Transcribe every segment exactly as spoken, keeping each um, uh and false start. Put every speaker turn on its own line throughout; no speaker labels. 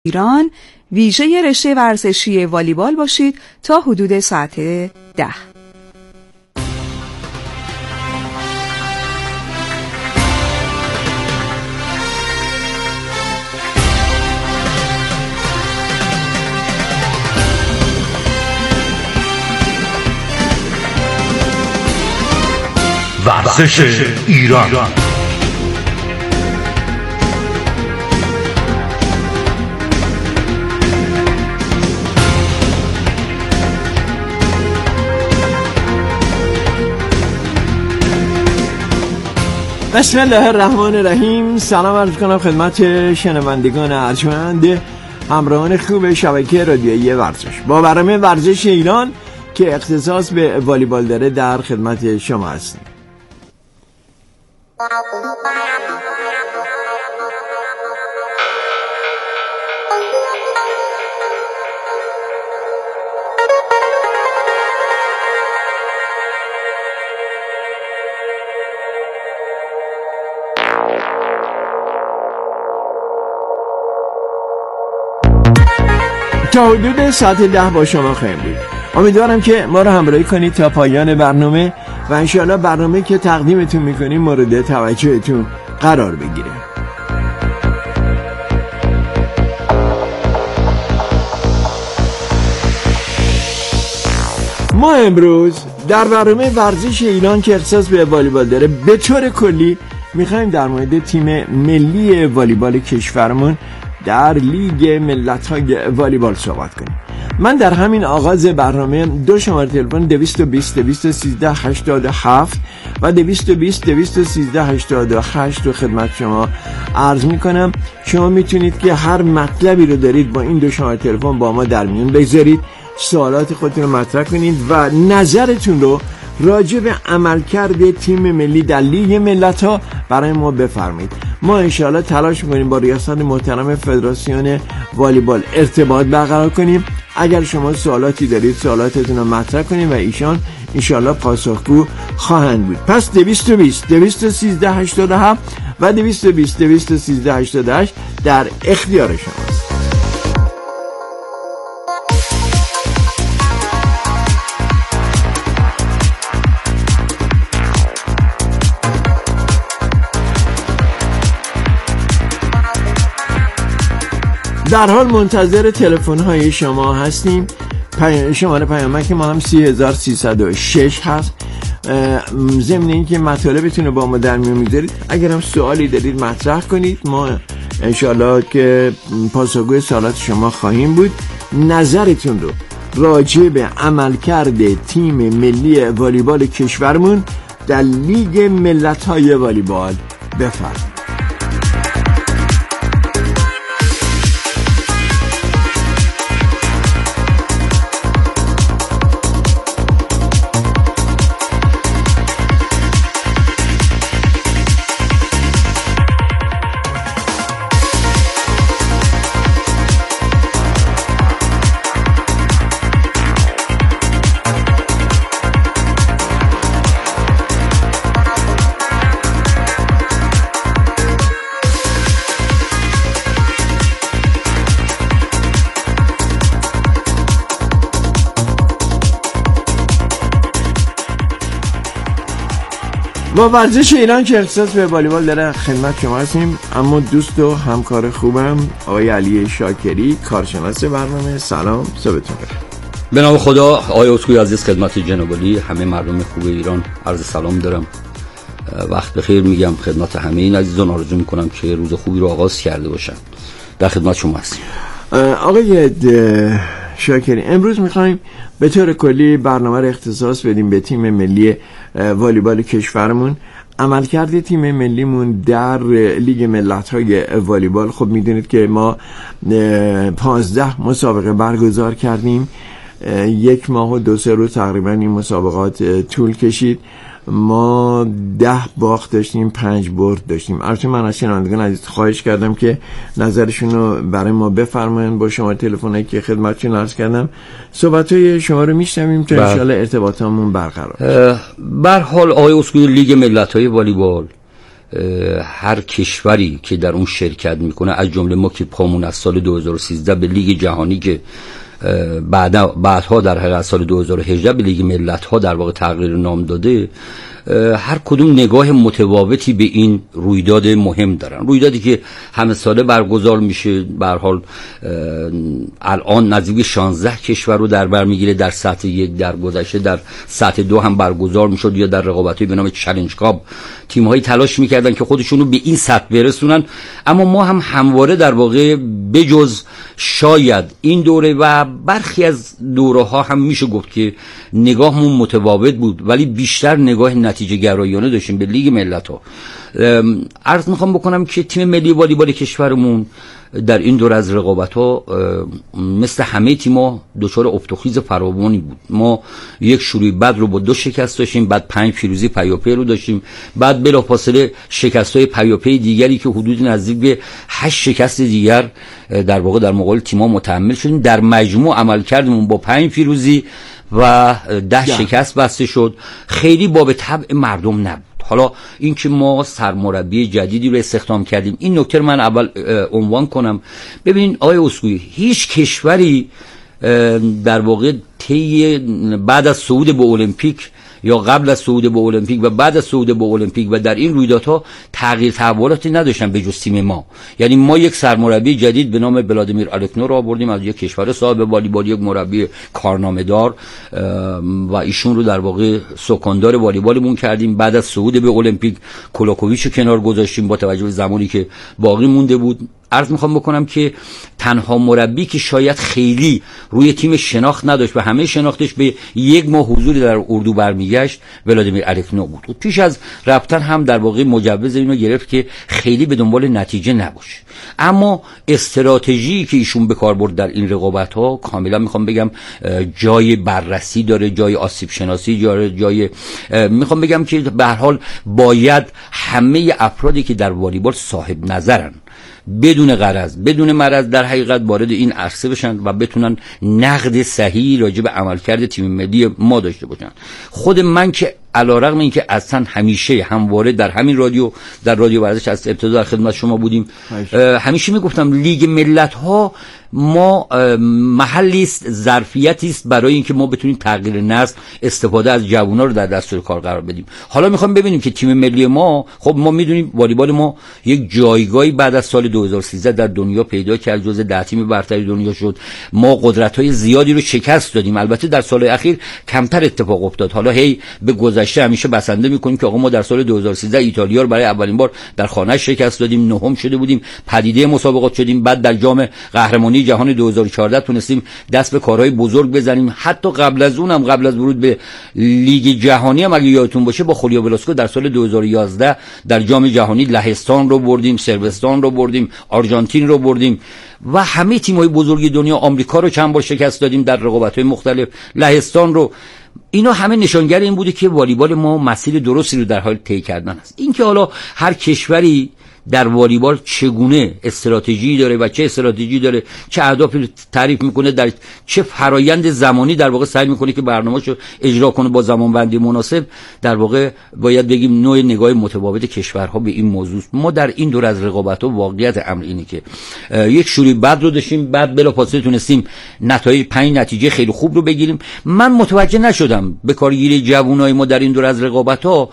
ایران ویژه رشته ورزشی والیبال باشید تا حدود ساعت ده.
ورزش ایران.
بسم الله الرحمن الرحیم. سلام عرض کنم خدمت شنوندگان ارجمند همراهان خوب شبکه رادیویی ورزش. با برنامه ورزش ایران که اختصاص به والیبال داره در خدمت شما هستیم. تا حدود ساعت ده با شما خواهیم بود. امیدوارم که ما رو همراهی کنید تا پایان برنامه و انشاءالله برنامه که تقدیمتون میکنیم مورد توجهتون قرار بگیره. ما امروز در برنامه ورزش ایران که اختصاص به والیبال داره به طور کلی میخوایم در مورد تیم ملی والیبال کشورمون در لیگ ملت‌های والیبال صحبت کنیم. من در همین آغاز برنامه دو شماره تلفن دویست و بیست دویست و سیزده هشتاد و هفت و دویست و بیست دویست و سیزده هشتاد و هشت رو خدمت شما عرض میکنم. شما میتونید که هر مطلبی رو دارید با این دو شماره تلفن با ما در میون بگذارید، سوالات خودتون رو مطرح کنید و نظرتون رو راجع به عملکرد تیم ملی در لیگ ملت‌ها برای ما بفرمایید. ما انشاءالله تلاش می‌کنیم با ریاست محترم فدراسیون والیبال ارتباط برقرار کنیم. اگر شما سوالاتی دارید سوالاتتون رو مطرح کنید و ایشان انشاءالله پاسخگو خواهند بود. پس دویست و بیست دویست و سیزده هشتاد و هفت و دویست و بیست دویست و سیزده هشتاد و هشت در اختیار شماست. در حال منتظر تلفن های شما هستیم. پی... شماره پیامک ما هم سی هزار سیصد و شش هست. ضمن اینکه مطالبتون رو با ما در میون میذارید، اگر هم سوالی دارید مطرح کنید، ما انشالله که پاسخگوی سوالات شما خواهیم بود. نظرتون رو راجع به عملکرد تیم ملی والیبال کشورمون در لیگ ملت‌های والیبال بفرمایید. با ورزش ایران که اختصاص به والیبال داره خدمت شما هستیم. اما دوست و همکار خوبم آقای علی شاکری، کارشناس برنامه. سلام، صبحتون بخیر.
به نام خدا. آقای اسکوئی عزیز، خدمت جناب علی، همه مردم خوب ایران عرض سلام دارم. وقت بخیر میگم خدمت همه این عزیزان. آرزو میکنم که روز خوبی رو آغاز کرده باشن. در خدمت شما هستیم.
آقای شاکری، امروز میخوایم به طور کلی برنامه رو اختصاص بدیم به تیم ملی والیبال کشورمون. عملکرد تیم ملیمون در لیگ ملت‌های والیبال، خب میدونید که ما پانزده مسابقه برگزار کردیم. یک ماه و دو سه روز تقریبا این مسابقات طول کشید. ما ده باخت داشتیم، پنج برد داشتیم. البته من از شنوندگان عزیز خواهش کردم که نظرشون رو برای ما بفرمایید. با شما تلفنی که خدمتتون عرض کردم صحبت‌های شما رو میشنویم تا ان شاءالله ارتباطمون برقرار.
به هر حال آقای اسکوئی، لیگ ملت‌های والیبال هر کشوری که در اون شرکت میکنه، از جمله ما که پامون از سال دو هزار و سیزده به لیگ جهانی که بعدا بعدها در حقیقت سال دو هزار و هجده به لیگ ملت‌ها در واقع تغییر نام داده، هر کدوم نگاه متفاوتی به این رویداد مهم دارن. رویدادی که همه ساله برگزار میشه، به هر حال الان نزدیک شانزده کشور رو در بر میگیره. در سطح یک، در گذشته در سطح دو هم برگزار میشد یا در رقابت‌های به نام چالش کاپ تیم‌هایی تلاش میکردن که خودشونو به این سطح برسونن. اما ما هم همواره در واقع بجز شاید این دوره و برخی از دوره‌ها هم میشه گفت که نگاهمون متفاوت بود، ولی بیشتر نگاه نتیجه گرایانه داشتیم به لیگ ملت‌ها. عرض میخوام بکنم که تیم ملی والیبال کشورمون در این دور از رقابت‌ها مثل همه تیم‌ها دچار افت و خیز فراوانی بود. ما یک شروع بد رو با دو شکست داشتیم، بعد پنج پیروزی پیاپی رو داشتیم، بعد بلافاصله شکست‌های پیاپی دیگری که حدود نزدیک به هشت شکست دیگر در واقع در مقابل تیم‌ها متحمل شدیم. در مجموع عملکردمون با پنج پیروزی و ده شکست بسته شد. خیلی باب طبع مردم نبود. حالا این که ما سرمربی جدیدی رو استخدام کردیم، این نکته من اول عنوان کنم. ببینید آقای اسکوئی، هیچ کشوری در واقع طی بعد از صعود به المپیک یا قبل از صعود به المپیک و بعد از صعود به المپیک و در این رویدادها تغییر تحولاتی نداشتن به جز تیم ما. یعنی ما یک سرمربی جدید به نام ولادیمیر الکنو رو آوردیم از یک کشور صاحب والیبال، یک مربی کارنامه‌دار، و ایشون رو در واقع سکاندار والیبالمون کردیم. بعد از صعود به المپیک کولاکوویچ رو کنار گذاشتیم با توجه به زمانی که باقی مونده بود. عرض میخوام بکنم که تنها مربی که شاید خیلی روی تیم شناخت نداشت و همه شناختش به یک ماه حضوری در اردو برمیگشت ولادیمیر الکنو بود. و پیش از رفتن هم در واقع مجوز اینو گرفت که خیلی به دنبال نتیجه نباشه. اما استراتژی که ایشون به کار برد در این رقابت ها کاملا میخوام بگم جای بررسی داره، جای آسیب شناسی داره، جای میخوام بگم که به هر حال باید همه افرادی که در والیبال صاحب نظرن بدون غرض بدون مرض در حقیقت وارد این عرصه بشن و بتونن نقد صحیح راجع به عملکرد تیم ملی ما داشته باشن. خود من که علیرغم اینکه اصلا همیشه همواره در همین رادیو در رادیو ورزش از ابتدا در خدمت شما بودیم، همیشه میگفتم لیگ ملت ها ما محلی است، ظرفیتی است برای اینکه ما بتونیم تغییر نسل، استفاده از جوونا رو در دستور کار قرار بدیم. حالا میخوام ببینیم که تیم ملی ما، خب ما میدونیم والیبال ما یک جایگاهی بعد از سال دو هزار و سیزده در دنیا پیدا کرد، جزو ده تیم برتر دنیا شد. ما قدرت‌های زیادی رو شکست دادیم. البته در سال اخیر کمتر اتفاق افتاد. حالا هی به گذشته همیشه بسنده میکنیم که آقا ما در سال دو هزار و سیزده ایتالیا رو برای اولین بار در خانه شکست دادیم، نهم شده بودیم، پدیده مسابقات شدیم، بعد در جام قهرمانی جهان دو هزار و چهارده تونستیم دست به کارهای بزرگ بزنیم. حتی قبل از اونم، قبل از ورود به لیگ جهانی هم اگه یادتون باشه با خولیا ولاسکو در سال دو هزار و یازده در جام جهانی لهستان رو بردیم، صربستان رو بردیم، آرژانتین رو بردیم و همه تیم‌های بزرگ دنیا، آمریکا رو چند بار شکست دادیم در رقابت‌های مختلف، لهستان رو. اینا همه نشانگر این بوده که والیبال ما مسیر درستی رو در حال طی کردن است. این که حالا هر کشوری در والیبال چگونه استراتژی داره و چه استراتژی داره، چه اهدافی تعریف میکنه، در چه فرایند زمانی در واقع سعی میکنه که برنامه‌شو اجرا کنه با زمانبندی مناسب، در واقع باید بگیم نوع نگاه متفاوت کشورها به این موضوع. ما در این دور از رقابت‌ها واقعیت امر اینه که یک شروع بد رو داشتیم، بعد بلافاصله تونستیم نتایج پنج نتیجه خیلی خوب رو بگیریم. من متوجه نشدم به کارگیری جوانای ما در این دور از رقابت‌ها،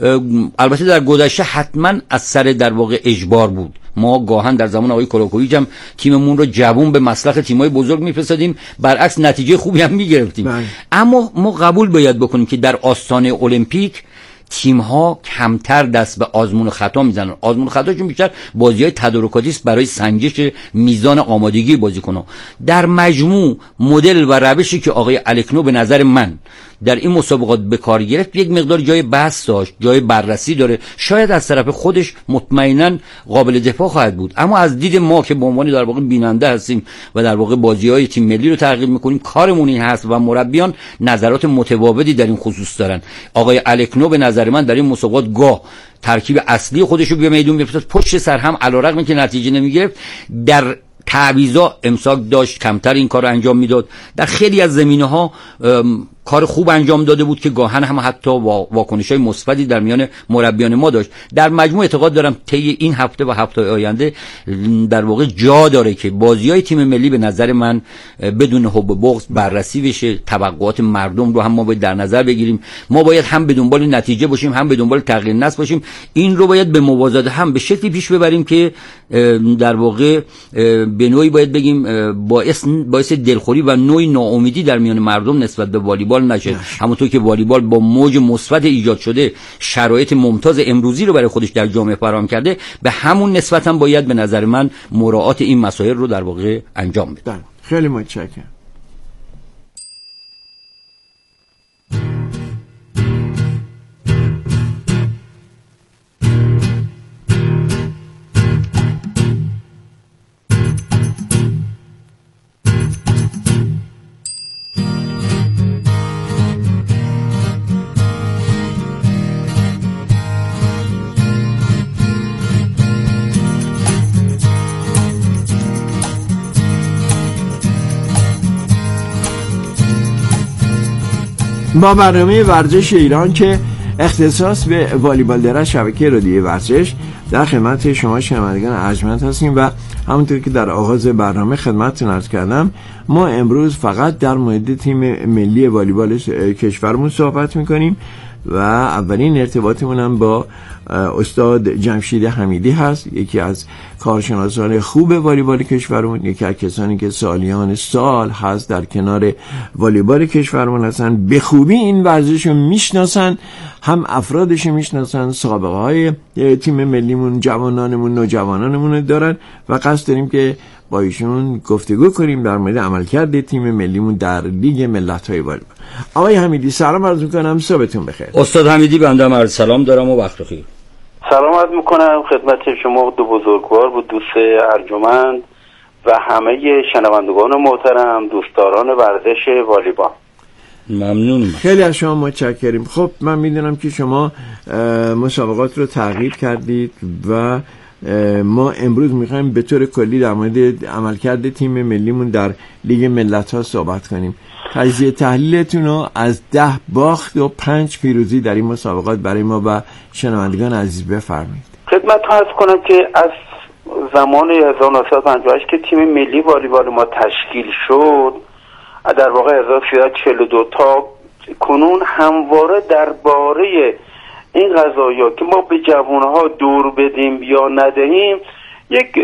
البته در گذشته حتما از سر در واقع اجبار بود. ما گاهن در زمان آقای کولاکوویچ هم تیممون رو جوون به مصلحت تیم‌های بزرگ می‌فرستادیم، برعکس نتیجه خوبی هم می‌گرفتیم. اما ما قبول باید بکنیم که در آستانه المپیک تیم‌ها کمتر دست به آزمون و خطا میزنن. آزمون و خطاشون بیشتر بازی‌های تدارکاتی است برای سنجش میزان آمادگی بازیکن‌ها. در مجموع مدل و روشی که آقای الکنو به نظر من در این مسابقات به کار گرفت یک مقدار جای بحث داشت، جای بررسی داره. شاید از طرف خودش مطمئناً قابل دفاع خواهد بود، اما از دید ما که به عنوان در واقع بیننده هستیم و در واقع بازی‌های تیم ملی رو تعقیب می‌کنیم، کارمون این هست و مربیان نظرات متفاوتی در این خصوص دارن. آقای الکنو به نظر من در این مسابقات گاه ترکیب اصلی خودش رو به میدون می‌فرستاد، پشت سر هم علیرغم اینکه نتیجه نمی‌گرفت در تعویضا امساک داشت، کمتر این کار رو انجام میداد. در خیلی از زمینه‌ها کار خوب انجام داده بود که گاهن هم حتی واکنش‌های مثبتی در میان مربیان ما داشت. در مجموع اعتقاد دارم طی این هفته و هفته آینده در واقع جا داره که بازی‌های تیم ملی به نظر من بدون حب و بغض بررسی بشه، توقعات مردم رو هم ما باید در نظر بگیریم. ما باید هم به دنبال نتیجه باشیم، هم به دنبال تغییر نسل باشیم. این رو باید به موازات هم به شکلی پیش ببریم که در واقع به نوعی باید بگیم باعث باعث دلخوری و نوعی ناامیدی در میان مردم نسبت به والیبال نشه. همونطور که والیبال با موج مثبت ایجاد شده شرایط ممتاز امروزی رو برای خودش در جامعه فراهم کرده، به همون نسبت هم باید به نظر من مراعات این مسائل رو در واقع انجام بده.
خیلی متشکرم. با برنامه ورزش ایران که اختصاص به والیبال دارد، شبکه رادیویی ورزش، در خدمت شما شنوندگان ارجمند هستیم و همونطور که در آغاز برنامه خدمتتون عرض کردم، ما امروز فقط در مورد تیم ملی والیبال کشورمون صحبت میکنیم و اولین ارتباطمون هم با استاد جمشید حمیدی هست، یکی از کارشناسان خوب والیبال کشورمون، یکی از کسانی که سالیان سال هست در کنار والیبال کشورمون هستن، به خوبی این ورزش رو میشناسن، هم افرادش میشناسن، سابقه های تیم ملیمون، جوانانمون، نوجوانانمون دارن و قصد داریم که با ایشون گفتگو کنیم در مورد عملکرد تیم ملیمون در لیگ ملت‌های والیبال. آقای حمیدی سلام عرض می‌کنم، صبحتون بخیر.
استاد حمیدی بنده عرض سلام دارم و وقت بخیر.
سلام عرض می‌کنم خدمت شما دو بزرگوار و دوست ارجمند و همه شنوندگان محترم، دوستداران ورزش والیبال.
ممنونم.
خیلی از شما متشکریم. خب من میدونم که شما مسابقات رو تغییر کردید و ما امروز میخوایم به طور کلی در مورد عملکرد تیم ملیمون در لیگ ملت‌ها صحبت کنیم. تجزیه تحلیلتون رو از ده باخت و پنج پیروزی در این مسابقات برای ما و شنوندگان عزیز بفرمایید.
خدمتتون عرض کنم که از زمان هزار و نهصد و پنجاه و هشت که تیم ملی والیبال ما تشکیل شد، در واقع هزار و سیصد و چهل و دو تا کنون همواره درباره این قضایا که ما به جوانها دور بدیم یا ندهیم یک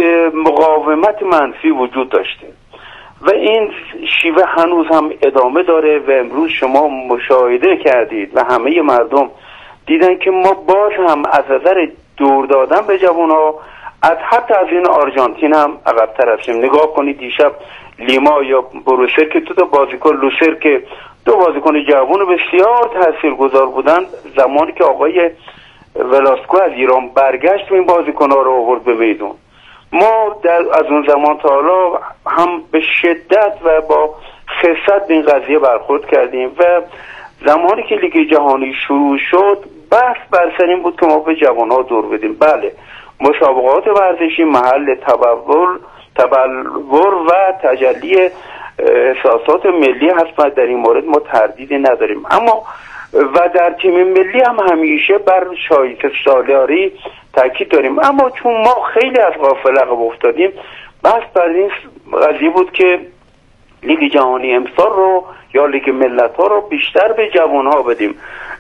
مقاومت منفی وجود داشته و این شیوه هنوز هم ادامه داره و امروز شما مشاهده کردید و همه مردم دیدن که ما باز هم از نظر دور دادن به جوانها از حتی از این آرژانتین هم عقب‌تر هستیم. نگاه کنید دیشب لیما یا بروسر که تو تا بازیکن لوسر که دو بازیکن جوان بسیار تاثیرگذار بودن، زمانی که آقای ولاسکو از ایران برگشت و این بازیکن‌ها رو آورد به میدون، ما در از اون زمان تا حالا هم به شدت و با خست به این قضیه برخورد کردیم و زمانی که لیگ جهانی شروع شد بحث بر سر این بود که ما به جوان‌ها دور بدیم. بله، مسابقات ورزشی محل تبلور تبلور و تجلی احساسات ملی هست و در این مورد ما تردیدی نداریم، اما و در تیم ملی هم همیشه بر شایسته سالاری تاکید داریم، اما چون ما خیلی از غافل عقب افتادیم بس بر این قضیه بود که لیگ جهانی امسال رو یا لیگ ملت ها رو بیشتر به جوان ها بدیم.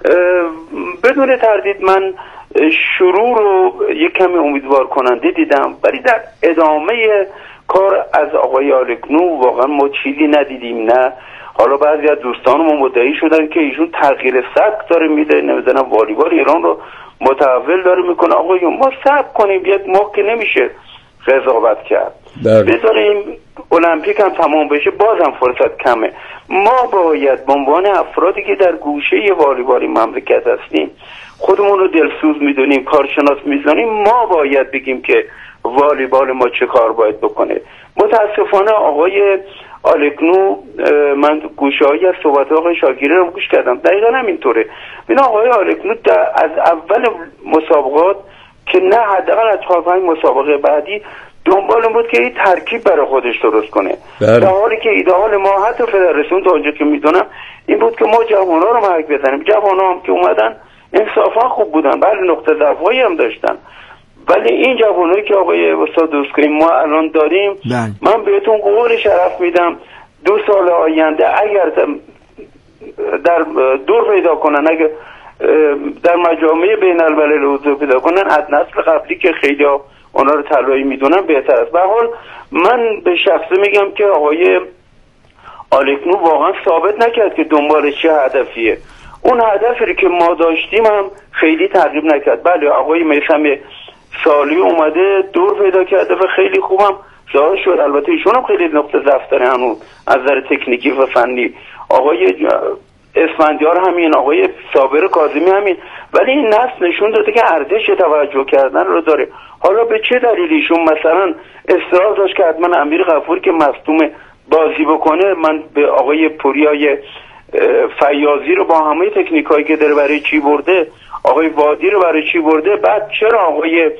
بدون تردید من شروع رو یک کمی امیدوار کننده دیدم، ولی در ادامه کار از آقای آلکنو واقعا ما چیزی ندیدیم. نه حالا بعضی از دوستانمون مدعی شدن که ایشون تغییر سبک داره میده، نمیدونم والیبال ایران رو متحول داره میکنه. آقای ما صبر کنیم، یک ماه که نمیشه قضاوت کرد، بذاریم المپیک هم تمام بشه، بازم فرصت کمه. ما باید به عنوان افرادی که در گوشه والیبال مملکت هستیم خودمون رو دلسوز میدونیم، کارشناس میدونیم، ما باید بگیم که والیبال ما چه کار باید بکنه. متاسفانه آقای آلکنو، من گوشه هایی از صحبت آقای شاگری رو گوش کردم، دقیقا همینطوره. این آقای آلکنو از اول مسابقات که نه حداقل از چهار پنج مسابقه بعدی دنبال این بود که این ترکیب برای خودش درست کنه، در حالی که ایدئال ما حتی فدراسیون تا اونجا که میدونم این بود که ما جوان‌ها رو محک بزنیم. جوان‌ها هم که اومدن انصافا خوب بودن، بله نقطه ضعفی هم داشتن، ولی این جوانایی که آقای استاد دوستگاهی ما الان داریم
بله.
من بهتون قول شرف میدم دو سال آینده اگر در دور پیدا کنن، اگر در مجامع بین الملل حضور پیدا کنن، از نسل قبلی که خیلی اونا رو طلایی میدونن بهتر است. به هر حال من به شخصه میگم که آقای آلکنو واقعا ثابت نکرد که دنبال چه هدفیه. اون هدفی که ما داشتیم هم خیلی تغییر نکرد. بله آقای میثم سالی اومده دور پیدا کرده و خیلی خوبم ظاهر شد. البته ایشون هم خیلی نقطه ضعف داره هنوز از نظر تکنیکی و فنی. آقای اسفندیار همین، آقای صابر کاظمی همین، ولی این نسل نشون داده که ارزش توجه کردن رو داره. حالا به چه دلیل ایشون مثلا اصرار داشت که حتما امیر غفور که مصدوم بازی بکنه؟ من به آقای پوریای فیاضی رو با همه تکنیکایی که داره برای چی برده، آقای وادی رو برای چی برده، بعد چرا آقای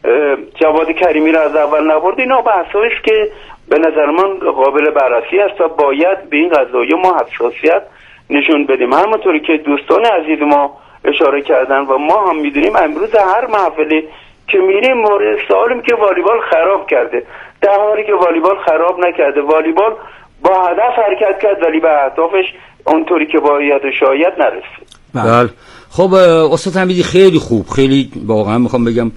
جواد کریمی رو از اول نبرده؟ اینا بحثایی است که به نظر من قابل بررسی است و باید به این قضایا ما حساسیت نشون بدیم. همونطوری که دوستان عزیز ما اشاره کردن و ما هم میدونیم امروز هر محفلی که میریم مورد سوالیم که والیبال خراب کرده، در حالی که والیبال خراب نکرده. والیبال با هدف حرکت کرد ولی به اهدافش اونطوری که باید و شاید نرسید.
بله. خب استاد حمیدی خیلی خوب، خیلی واقعا میخوام بگم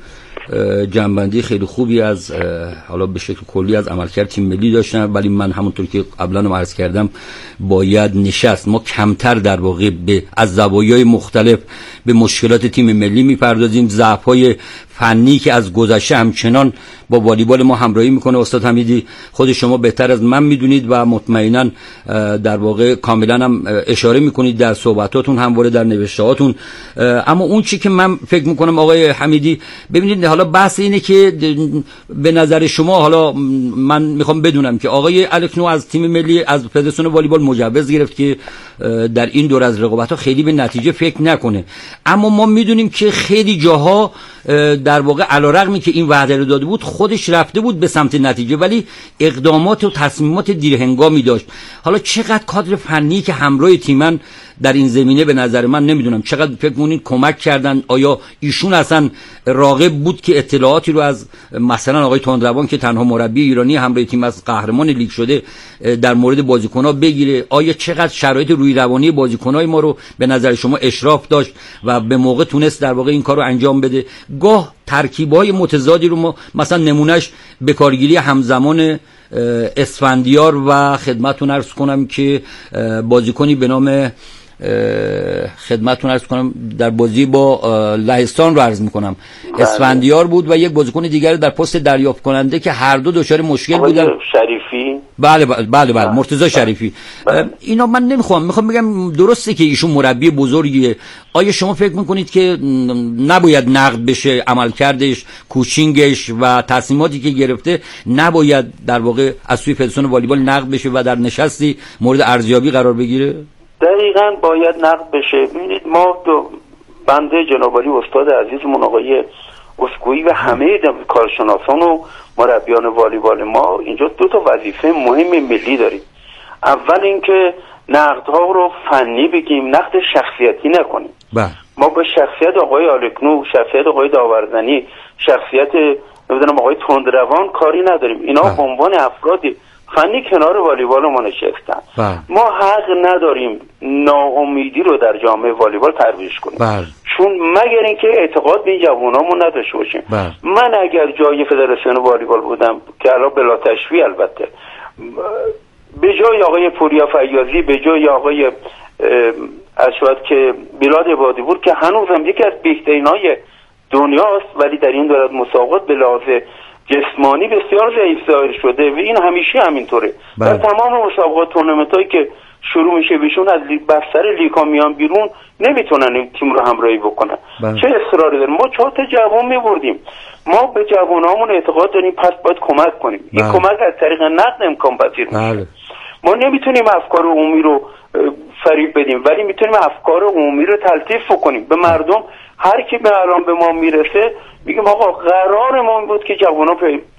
جنبندی خیلی خوبی از حالا به شکل کلی از عملکرد تیم ملی داشتن، ولی من همونطور که قبلا عرض کردم باید نشست ما کمتر در واقع به از زوایای مختلف به مشکلات تیم ملی میپردازیم. ضعف‌های فنی که از گذشته همچنان با والیبال ما همراهی میکنه استاد حمیدی خود شما بهتر از من میدونید و مطمئنا در واقع کاملا هم اشاره میکنید در صحبتاتون همواره در نوشتهاتون. اما اون چی که من فکر میکنم آقای حمیدی، ببینید حالا بحث اینه که به نظر شما، حالا من میخوام بدونم که آقای الکنو از تیم ملی از فدراسیون والیبال مجوز گرفت که در این دور از رقابت‌ها خیلی به نتیجه فکر نکنه، اما ما میدونیم که خیلی جاها در واقع علیرغمی که این وعده رو داده بود خودش رفته بود به سمت نتیجه، ولی اقدامات و تصمیمات دیرهنگامی داشت. حالا چقدر کادر فنی که همراه تیمن در این زمینه به نظر من نمیدونم چقدر فکر می‌کنید کمک کردن؟ آیا ایشون اصلا راغب بود که اطلاعاتی رو از مثلا آقای تندروان که تنها مربی ایرانی همراه تیم از قهرمان لیگ شده در مورد بازیکن‌ها بگیره؟ آیا چقدر شرایط روی روانی بازیکن‌های ما رو به نظر شما اشراف داشت و به موقع تونست در واقع این کارو انجام بده؟ گاه ترکیب‌های متضادی رو ما مثلا نمونهش به کارگیری همزمان اسفندیار و خدمتتون عرض کنم که بازیکنی به نام خدمتتون عرض کنم در بازی با لهستان رو عرض میکنم اسفندیار بود و یک بازیکن دیگر در پست دریافت کننده که هر دو دچار مشکل بودن.
شریفی.
بله بله بله, بله. مرتضی شریفی. بله. اینا من نمیخوام میخوام بگم درسته که ایشون مربی بزرگیه، آیا شما فکر میکنید که نباید نقد بشه عملکردش، کوچینگش و تصمیماتی که گرفته نباید در واقع از سوی فدراسیون والیبال نقد بشه و در نشستی مورد ارزیابی قرار بگیره؟
دقیقاً باید نقد بشه. ببینید ما دو بنده جناب عالی استاد عزیزمون آقای اسکوئی و همه کارشناسان و مربیان والیبال ما اینجا دو تا وظیفه مهم ملی داریم. اول اینکه نقدها رو فنی بگیم، نقد شخصیتی نکنیم.
بله.
ما با شخصیت آقای آلکنو، شخصیت آقای داورزنی، شخصیت نمیدونم آقای تندروان کاری نداریم. اینا به عنوان افرادی فنی کنار والیبال ما نشستن.
بله.
ما حق نداریم ناامیدی رو در جامعه والیبال ترویج کنیم.
بله.
چون مگر اینکه اعتقاد به این جوانامون نداشته باشیم.
بله.
من اگر جای فدراسیون والیبال بودم که الان بلا تشبیه البته، به جای آقای پوریا فیاضی، به جای آقای اشواد که بلاد عبادی بود که هنوزم یکی از بهترینای دنیاست ولی در این دورت مسابقات به لحاظ جسمانی بسیار ضعیف ظاهر شده و این همیشه همینطوره. در تمام مسابقات تورنمنتایی که شروع میشه بهشون از بستر لیگا میان بیرون نمیتونن این تیم رو همراهی بکنن. بله. چه اصراری داریم؟ ما چهار تا جوان میبردیم. ما به جوانامون اعتقاد داریم، پس باید کمک کنیم. بله. این کمک از طریق نقد امکان پذیر میشه. بله. ما نمیتونیم افکار عمومی رو فریب بدیم ولی میتونیم افکار عمومی رو تلطیف کنیم به مردم. هر کی به الان به ما میرسه میگم آقا قرار ما بود که جوانا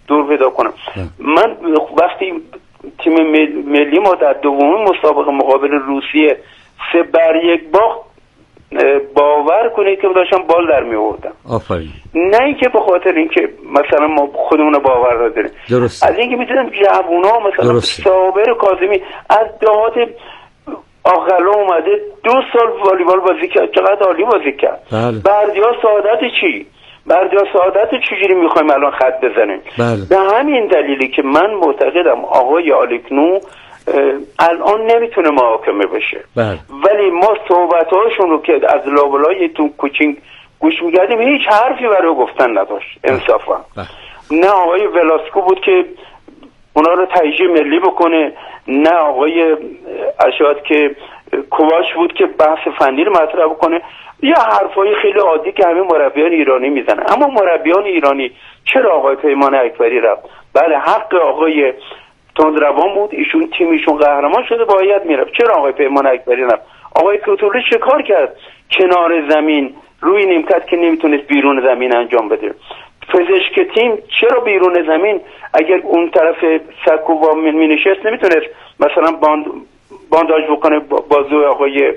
دور پیدا کنم. من وقتی تیم ملی ما در دومین مسابقه مقابل روسیه سه بر یک باخت، باور کنید که داشتم بال در می آوردم.
آفرین.
نه اینکه به خاطر اینکه مثلا ما خودمون باور نداریم،
درست.
از اینکه می‌دیدم جوونا مثلا
درست.
صابر کاظمی از دهات آقلا اومده دو سال والیبال بازی کرد، چقدر عالی بازی کرد.
بله.
بردیا سعادت چی؟ بردیا سعادت چجوری میخوایم الان خط بزنیم؟
بله.
به همین دلیلی که من معتقدم آقای آلکنو الان نمیتونه محاکمه بشه.
بله.
ولی ما صحبت‌هاشون رو که از لابلای تو کوچینگ گوش می‌کردیم هیچ حرفی برای گفتن نداشت. انصافا.
بله.
نه آقای ولاسکو بود که اونا رو تهیه ملی بکنه، نه آقای ارشاد که کوواش بود که بحث فنی رو مطرح بکنه، یا حرفای خیلی عادی که همه مربیان ایرانی میزنن. اما مربیان ایرانی چرا آقای پیمان اکبری رفت؟ بله حق آقای تندروان بود، ایشون تیمیشون قهرمان شده باید میرفت. چرا آقای پیمان اکبری رفت؟ آقای کوتوله چه کار کرد کنار زمین روی نیمکت که نمیتونست بیرون زمین انجام بده؟ پزشک تیم چرا بیرون زمین اگر اون طرف سکو با می نشست نمیتونست مثلا باند بانداج بکنه بازو آقای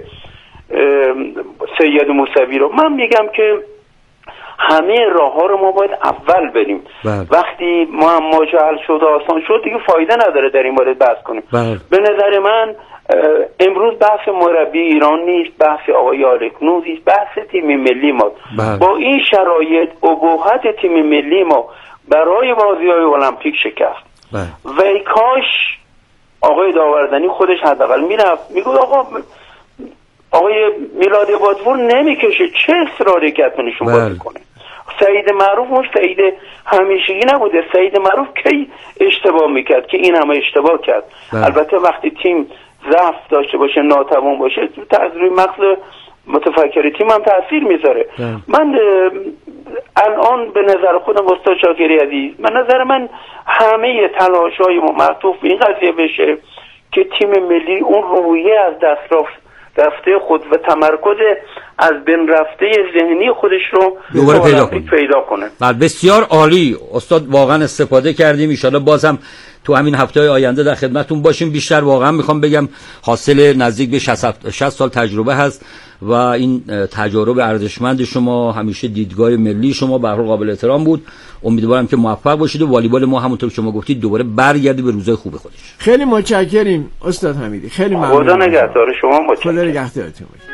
سید موسوی رو؟ من میگم که همه راه ها رو ما باید اول بریم.
بله.
وقتی ما ماجعل شد آسان شد دیگه فایده نداره در این مورد بحث کنیم.
بله.
به نظر من امروز بحث مربی ایران نیست، بحث آقای آلکنو نیست، بحث تیم ملی ما.
بله.
با این شرایط ابهت تیم ملی ما برای بازی‌های المپیک شکست.
بله.
و ای کاش آقای داوردنی خودش حداقل میرفت میگه آقا آقای میلاد بادپور نمیکشه، چه اصراری کرد نشون بازی کنه. سعید معروف اون سعید همیشگی نبوده. سعید معروف کی اشتباه میکرد که این همه اشتباه کرد؟
بله.
البته وقتی تیم ضعف داشته باشه، ناتوان باشه، تأثیر مغز متفکر تیم هم تاثیر میذاره.
بله.
من الان به نظر خودم استاد شاکری عزیز، من نظر من همه تلاش‌های ما معطوف به این قضیه بشه که تیم ملی اون روحیه از دست رفت رفته خود و تمرکز از بین رفته ذهنی خودش رو
دوباره پیدا کنه.
پیدا کنه.
بله بسیار عالی استاد، واقعا استفاده کردیم. ان شاءالله بازم تو همین هفته‌های آینده در خدمتتون باشیم. بیشتر واقعا میخوام بگم حاصل نزدیک به شصت سال تجربه هست و این تجارب ارزشمند شما، همیشه دیدگاه ملی شما به هر حال قابل احترام بود. امیدوارم که موفق باشید و والیبال ما همونطور که شما گفتید دوباره برگرده به روزای خوب خودش.
خیلی متشکریم استاد حمیدی، خیلی ممنون.
خدا نگهدار شما. متشکرم.
خدا نگهدارتون باشه.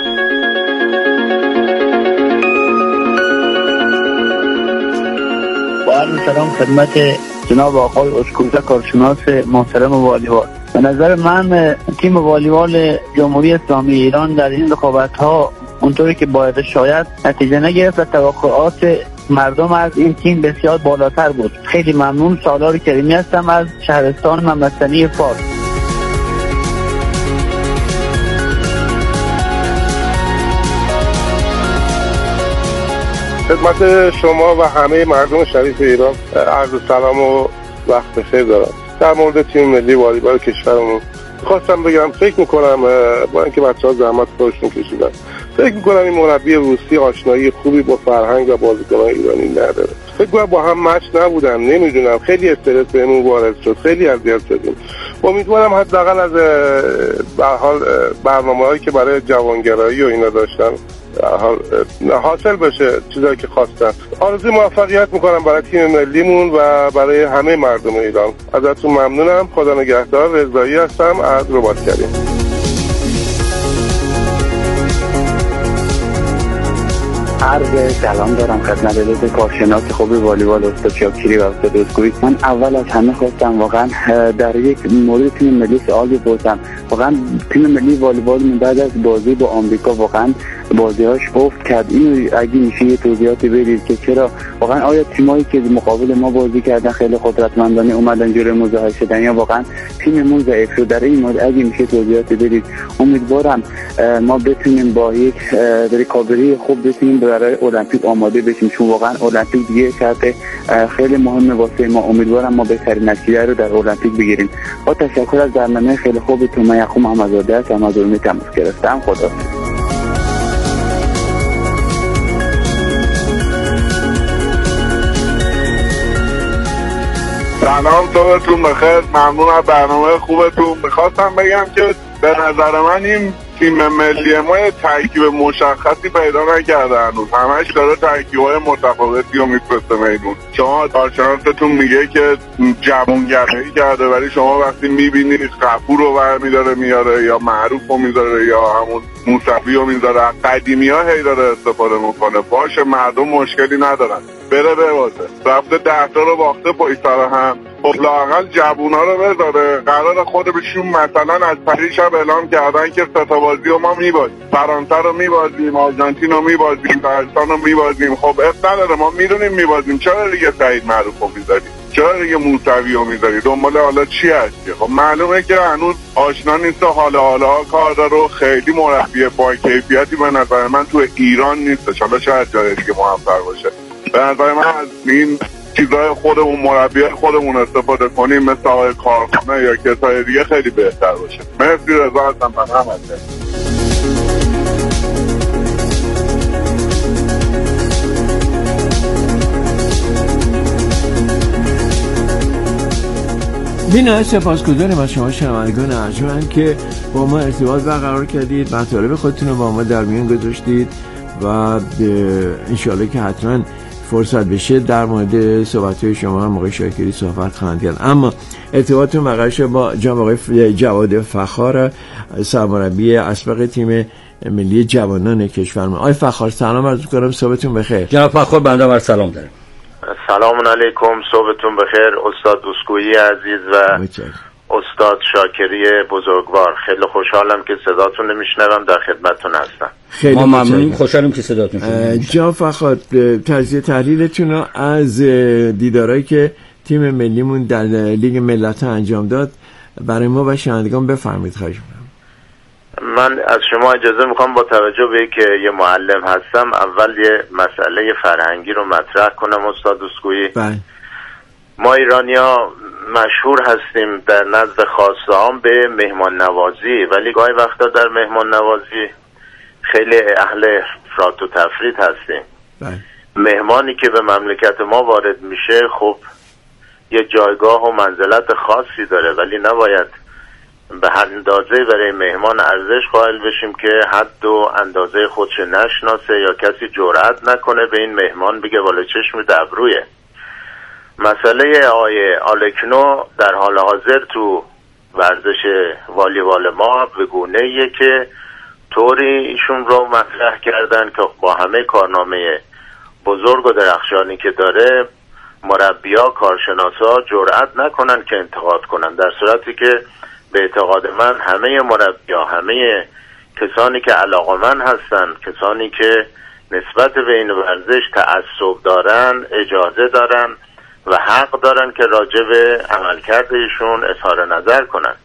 با عرض سلام خدمت جناب آقای اسکوزه کارشناس محترم والیبال. به نظر من تیم والیبال جمهوری اسلامی ایران در این رقابت‌ها اونطوری که باید شاید نتیجه نگرفت و توقعات مردم از این تیم بسیار بالاتر بود. خیلی ممنون. سالار کریمی هستم از شهرستان مملکتی فارس.
خدمت شما و همه مردم شریف ایران عرض سلام و وقت بخیر دارم. در مورد تیم ملی والیبال کشورمون خواستم بگم فکر میکنم با اینکه بچه‌ها زحمت خودشون کشیدن، فکر میکنم این مربی روسی آشنایی خوبی با فرهنگ و بازیکنان ایرانی نداره. فکر کنم با هم مچ نبودن، نمیدونم، خیلی استرس بهمون وارد شد، خیلی اذیت شدیم. امیدوارم حداقل از به حال برنامه‌هایی که برای جوانگرایی و اینا داشتن حاصل بشه چیزایی که خواستن. آرزوی موفقیت میکنم برای تیم ملیمون و برای همه مردم ایران. ازتون ممنونم. خدا نگهدار. رضایی هستم از رباط کریم.
عرض سلام دارم خدمت دوست کارشناس خوب والیبال استاد شاکری و استاد اسکوئی. من اول از همه خواستم واقعا در یک مورد تیم ملی سوال بپرسم. واقعا تیم ملی والیبال من بعد از بازی با آمریکا واقعا بازی‌هاش افت کرد. اینو اگه میشه یه توضیحاتی بدید که چرا واقعا آیا تیمایی که مقابل ما بازی کردن خیلی قدرتمندانه اومدن جلوی مظاهره شدن یا واقعا تیممون ضعیف شد؟ در این مورد اگه میشه توضیحاتی بدید. امیدوارم ما بتونیم با یک ریکاوری خوب بتونیم برای المپیک آماده بشیم، چون واقعا المپیک دیگه شرط خیلی مهمه واسه ما. امیدوارم ما بهترین نتیجه رو در المپیک بگیریم. با تشکر از برنامه خیلی خوبتون. من یعقوب محمدزاده هستم از علمی تماس گرفتم. خدا
سلام، صبحتون بخیر. ممنون از برنامه خوبتون. میخواستم بگم که به نظر من این تیم ملی ما ترکیب مشخصی پیدا نکرده هنوز، همش داره ترکیب‌های متفاوتی رو میفرسته میدون. شما کارشناستون میگه که جوانگرایی کرده، ولی شما وقتی میبینید غفور رو برمیداره میاره یا معروف رو میذاره یا همون موسوی رو میذاره، قدیمی ها هی داره استفاده میکنه. باشه مردم مشکلی ندارن، بره ببازه، رفته ده تا رو باخته پای سر هم، خب لااقل جوونا رو بذاره. قرار خودشون مثلا از پریشب اعلام کردن که سه تا بازی رو ما میبازیم، فرانسه رو میبازیم، آرژانتین رو میبازیم، پاکستان رو میبازیم. خب اب نداره، ما میدونیم میبازیم، چرا دیگه سعید معروف رو میذاریم؟ چرا دیگه موسوی رو میذاری؟ دنبال حالا چی هستی؟ خب معلومه که هنوز آشنا نیست و حالا حالا کار داره و خیلی مربی با کیفیتی به نظر من تو ایران نیستش. حالا شاید جای دیگه موفق باشه. به نظر من از این چیزای خودمون، مربی خودمون استفاده کنیم، مثل آقای کارخانه یا کسای دیگه، خیلی بهتر باشه. مرسی، رضا هستم. بنام
بی‌نهایت سپاسگزاریم از شما شنوندگان ارجمند که با ما ارتباط برقرار کردید، مطالب خودتون رو با ما در میان گذاشتید و انشالله که حتما فرصت بشه در مورد صحبت‌های شما هم آقای شاکری صحبت خواهند کرد. اما ارتباطتون برقرار شد با جناب آقای جواد فخار، سرمربی اسبق تیم ملی جوانان کشورمون. آقای فخار سلام عرض می‌کنم، صبحتون بخیر.
جناب فخار بنده بر سلام دارم.
سلام علیکم، صبحتون بخیر استاد دوسکویی عزیز و
بچه.
استاد شاکری بزرگوار. خیلی خوشحالم که صداتون رو میشنوم، در خدمتتون هستم.
خیلی
ما ممنونیم، خوشحالم که صداتون رو
جناب فخار، تجزیه تحلیلتون رو از دیدارایی که تیم ملیمون در لیگ ملت‌ها انجام داد برای ما و شنوندگان بفرمایید. خواهش می‌کنم.
من از شما اجازه میخوام با توجه به که یه معلم هستم اول یه مسئله فرهنگی رو مطرح کنم استاد دوسکویی.
بله.
ما ایرانی‌ها مشهور هستیم در نزد خاصه‌هام به مهمان نوازی، ولی گاهی وقتا در مهمان نوازی خیلی اهل افراط و تفرید هستیم.
بله.
مهمانی که به مملکت ما وارد میشه خب یه جایگاه و منزلت خاصی داره، ولی نباید به هر اندازه برای مهمان ارزش قائل بشیم که حد و اندازه خودش نشناسه یا کسی جرأت نکنه به این مهمان بگه والا چشم دبرویه. مسئله آقای آلکنو در حال حاضر تو ورزش والیبال ما به گونه‌ایه که طوری ایشون رو مطرح کردن که با همه کارنامه بزرگ و درخشانی که داره مربی‌ها، کارشناسا جرأت نکنن که انتقاد کنن، در صورتی که به اعتقاد من همه مربی‌ها، همه کسانی که علاقه‌مند هستن، کسانی که نسبت به این ورزش تعصب دارن، اجازه دارن و حق دارن که راجع به عملکرد ایشون اظهار نظر کنن.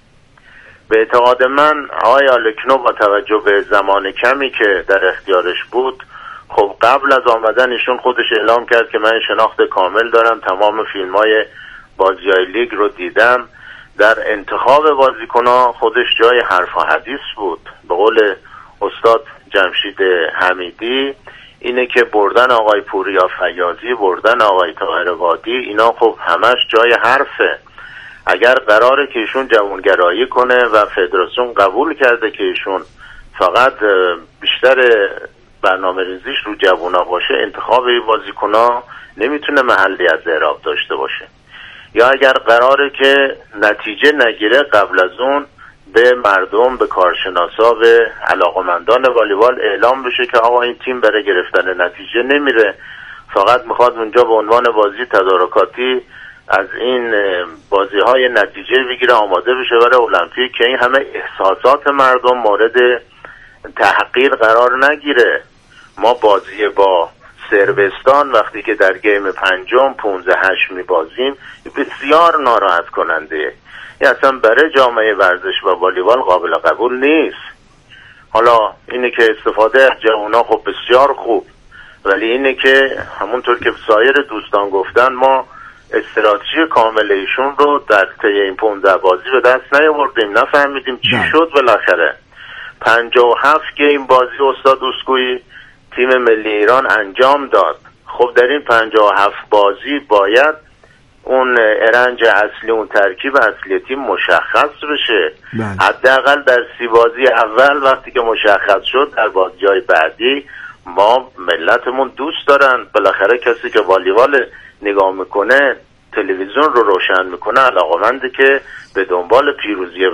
به اعتقاد من آقای آلکنو با توجه به زمان کمی که در اختیارش بود، خب قبل از آمدن ایشون خودش اعلام کرد که من شناخت کامل دارم، تمام فیلم‌های بازی‌های لیگ رو دیدم. در انتخاب بازیکن‌ها خودش جای حرف و حدیث بود. به قول استاد جمشید حمیدی اینه که بردن آقای پوریا فیاضی، بردن آقای طاهر وادی، اینا خب همش جای حرفه. اگر قراره که ایشون جوانگرایی کنه و فدراسیون قبول کرده که ایشون فقط بیشتر برنامه ریزیش رو جوونا باشه، انتخاب این بازیکن‌ها نمیتونه محلی از اعراب داشته باشه. یا اگر قراره که نتیجه نگیره قبل از اون به مردم، به کارشناسا، به علاقمندان والیبال اعلام بشه که آقا این تیم برای گرفتن نتیجه نمیره، فقط میخواد اونجا به عنوان بازی تدارکاتی از این بازی های نتیجه بگیره، آماده بشه برای المپیک، که این همه احساسات مردم مورد تحقیر قرار نگیره. ما بازی با سربستان وقتی که در گیم پنجم پونزده هشت میبازیم بسیار ناراحت کننده، این اصلا برای جامعه ورزش و والیبال قابل قبول نیست. حالا اینه که استفاده از جوونا خب بسیار خوب، ولی اینه که همونطور که سایر دوستان گفتن ما استراتژی کامل ایشون رو در طی این پونزده بازی به دست نیاوردیم، نفهمیدیم چی نه. شد بالاخره پنجاه و هفت گیم بازی استاد دوسکویی تیم ملی ایران انجام داد. خب در این پنجاه و هفت بازی باید اون ارنج اصلی، اون ترکیب اصلی تیم مشخص بشه.
بله.
حداقل در سی بازی اول وقتی که مشخص شد، در بازی‌های بعدی ما ملتمون دوست دارن، بالاخره کسی که والیبال نگاه میکنه، تلویزیون رو روشن میکنه، علاقه‌منده که به دنبال پیروزی